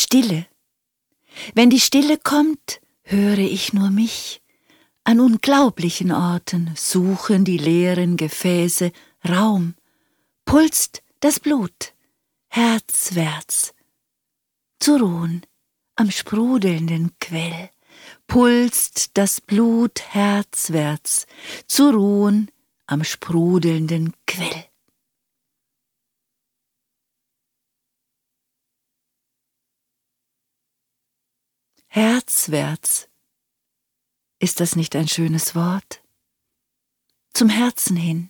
Stille. Wenn die Stille kommt, höre ich nur mich. An unglaublichen Orten suchen die leeren Gefäße Raum. Pulst das Blut, herzwärts, zu ruhen am sprudelnden Quell. Pulst das Blut herzwärts, zu ruhen am sprudelnden Quell. Herzwärts, ist das nicht ein schönes Wort? Zum Herzen hin.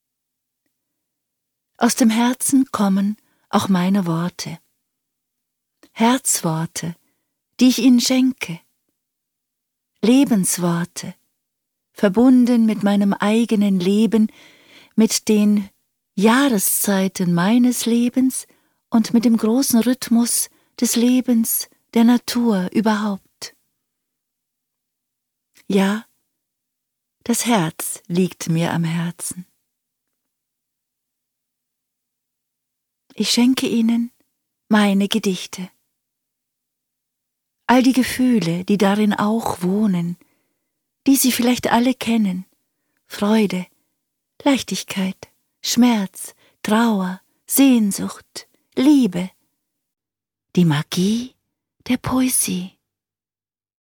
Aus dem Herzen kommen auch meine Worte. Herzworte, die ich Ihnen schenke. Lebensworte, verbunden mit meinem eigenen Leben, mit den Jahreszeiten meines Lebens und mit dem großen Rhythmus des Lebens, der Natur überhaupt. Ja, das Herz liegt mir am Herzen. Ich schenke Ihnen meine Gedichte. All die Gefühle, die darin auch wohnen, die Sie vielleicht alle kennen: Freude, Leichtigkeit, Schmerz, Trauer, Sehnsucht, Liebe, die Magie der Poesie.